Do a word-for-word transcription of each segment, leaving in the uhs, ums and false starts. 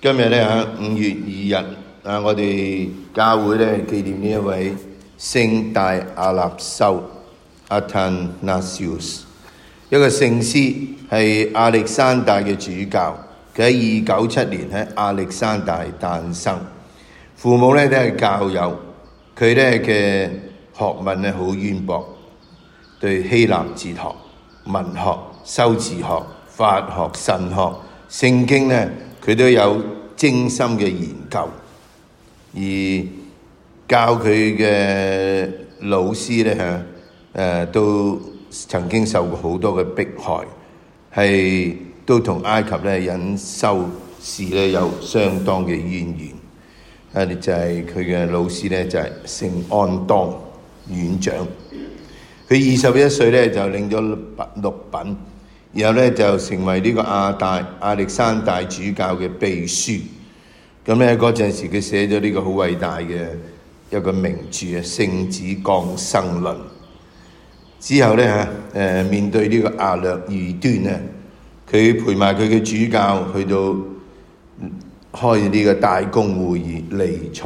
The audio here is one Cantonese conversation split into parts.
今日咧喺五月二日啊，我哋教會咧紀念呢一位聖大阿納修 Athanasius， 一個聖師，係亞歷山大嘅主教。佢喺二九七年喺亞歷山大誕生，父母咧都係教友。佢咧嘅學問咧好淵博，對希臘哲學、文學、修辭學、法學、神學、聖經咧，佢都有精心嘅研究。而教佢嘅老師咧嚇，誒都曾經受過好多嘅迫害，係都同埃及咧隱修士咧有相當嘅淵源。誒就係佢嘅老師咧就係聖安當院長。佢二十一歲咧就領咗六品，然後咧就成為呢個亞大亞歷山大主教嘅秘書。咁咧嗰陣時佢寫咗呢個好偉大嘅一個名著啊《聖子降生論》。之後咧嚇誒面對呢個亞略異端咧，佢陪埋佢嘅主教去到開呢個大公會議，尼采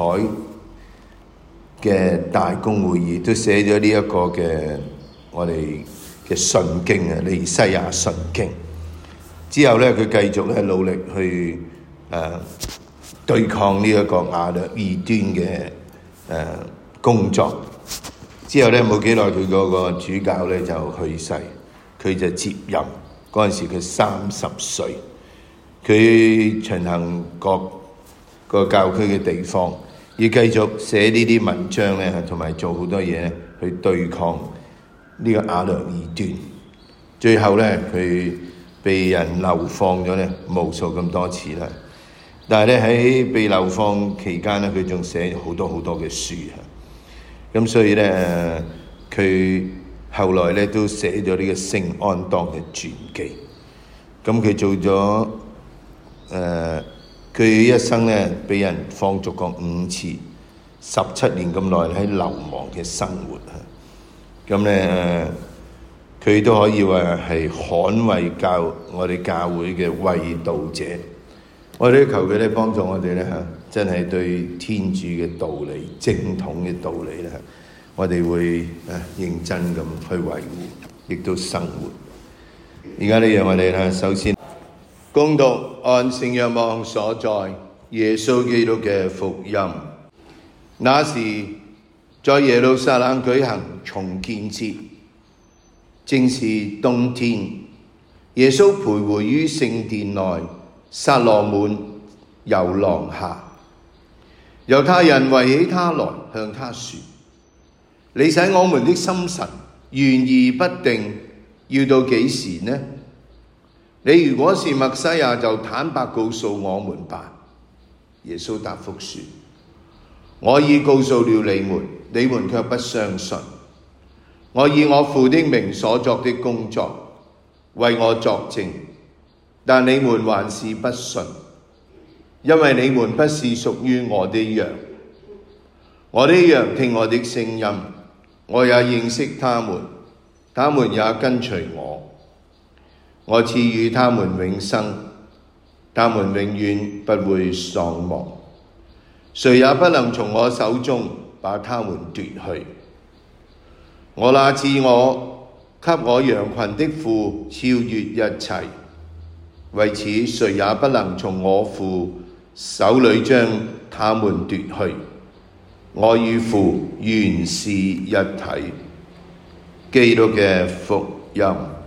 嘅大公會議都寫咗呢一個嘅我哋嘅信經啊，尼西亞信經。之後咧佢繼續咧努力去誒、呃、對抗呢一個亞略異端嘅誒、呃、工作。之後咧冇幾耐佢嗰個主教咧就去世，佢就接任。嗰陣時佢三十歲。佢巡行各個教區嘅地方，要繼續寫呢啲文章咧，同埋做好多嘢去對抗呢個亞略異端。最後咧，佢被人流放咗咧，無數咁多次啦。但係咧喺被流放期間咧，佢仲寫好多好多嘅書啊。咁所以咧，佢後來咧都寫咗呢個聖安當嘅傳記。咁佢做咗。誒，佢、呃、一生咧俾人放逐過五次，十七年咁耐喺流亡嘅生活啊！咁咧誒，佢都可以話係捍衞教我哋教會嘅衛道者。我哋都求佢咧幫助我哋咧嚇，真係對天主嘅道理、正統嘅道理咧，我哋會誒認真咁去維護，亦都生活。而家呢樣我哋咧，首先。恭讀按聖若望所載耶穌基督嘅福音。那時在耶路撒冷舉行重建節，正是冬天。耶穌徘徊於聖殿內，撒羅滿遊廊下。猶太人圍起他來，向他說：你使我們的心神懸疑不定，要到幾時呢？你如果是默西亞，就坦白告訴我們吧。耶穌答覆說：我已告訴了你們，你們卻不相信。我以我父的名所作的工作，為我作證，但你們還是不信，因為你們不是屬於我的羊。我的羊聽我的聲音，我也認識他們，他們也跟隨我。我賜予他們永生，他們永遠不會喪亡，誰也不能從我手中把他們奪去。我那賜我給我羊群的父超越一切，為此誰也不能從我父手裏將他們奪去。我與父原是一體。基督嘅福音。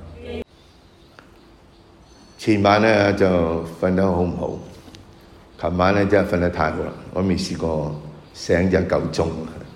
前晚咧就瞓得好唔好？琴晚咧真係瞓得太好啦！我未試過醒就夠鐘。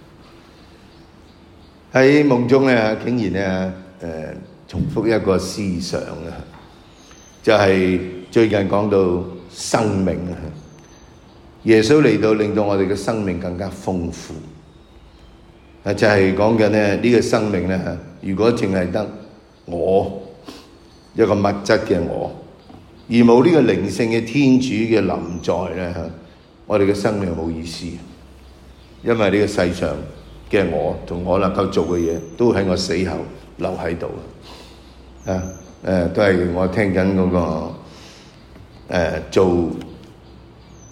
喺夢中咧，竟然咧誒、呃、重複一個思想啊，就係、是、最近講到生命啊，耶穌嚟到令到我哋嘅生命更加豐富。啊，就係講緊咧呢個生命咧，如果淨係得我一個物質嘅我。而冇呢個靈性嘅天主嘅臨在咧，我哋嘅生命冇意思。因為呢個世上嘅我同我能夠做嘅嘢，都喺我死後留喺度。啊，誒，都係我聽緊嗰個誒做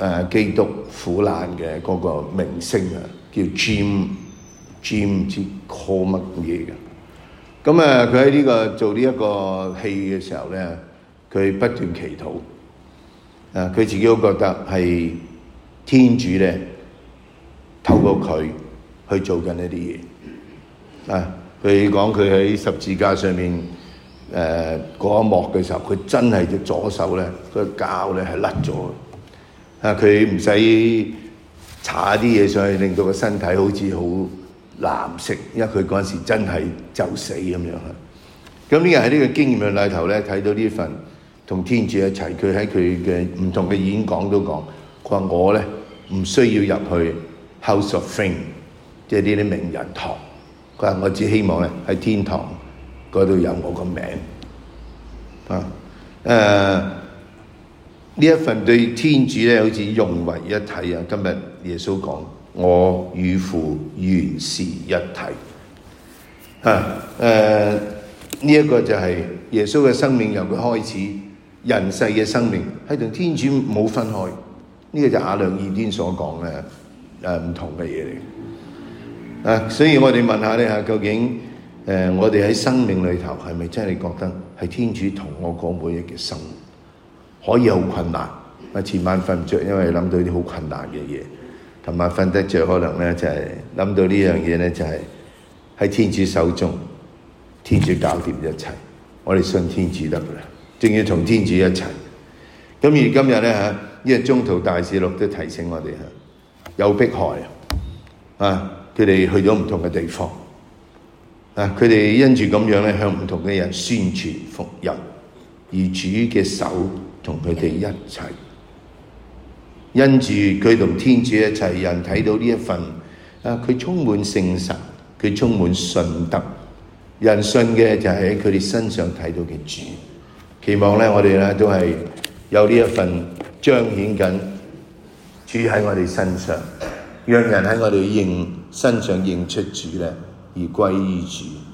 誒基督苦難嘅嗰個明星啊，叫 Jim Jim 唔知 call 乜嘢嘅。咁啊，佢喺呢個做呢一個戲嘅時候咧，佢不斷祈禱。啊，佢自己都覺得係天主咧透過佢去做緊一啲嘢。啊，佢講佢喺十字架上面誒嗰一幕嘅時候，佢真係隻左手咧個膠咧係甩咗。啊，佢唔使搽啲嘢上去，令到個身體好似好藍色，因為佢嗰陣時真係就死咁樣啊！咁呢個喺呢個經驗嘅裏頭咧，睇到呢份同天主一齊，佢喺佢嘅唔同嘅演講都講，佢話我咧唔需要入去 House of Fame， 即係呢啲名人堂。佢話我只希望咧喺天堂嗰度有我個名啊！誒呢一份對天主咧，好似融為一體啊！今日耶穌講，我與父原是一體啊！誒呢一個就係耶穌嘅生命由佢開始，人世嘅生命係同天主冇分開。呢、這個就亞良義端所講嘅誒唔同嘅嘢嚟啊！所以我哋問下你嚇，究竟誒、呃、我哋喺生命裏頭係咪真係覺得係天主同我過每日嘅生活？可以好困難，啊前晚瞓唔着，因為諗到啲好困難嘅嘢。琴晚瞓得着，可能咧就係、是、諗到呢樣嘢咧，就係、是、喺天主手中，天主搞掂一切。我哋信天主得噶啦，仲要同天主一齊。咁而今日咧嚇，呢、這個宗徒大事錄都提醒我哋嚇，有迫害啊！佢哋去咗唔同嘅地方啊，佢哋因住咁樣咧，向唔同嘅人宣傳福音，而主嘅手同佢哋一齊，因住佢同天主一齊，人睇到呢一份啊，佢充滿聖神，佢充滿信德，人信嘅就係喺佢哋身上睇到嘅主。期望咧，我哋咧都係有呢一份彰顯緊主喺我哋身上，讓人喺我哋認身上認出主咧，而歸於主。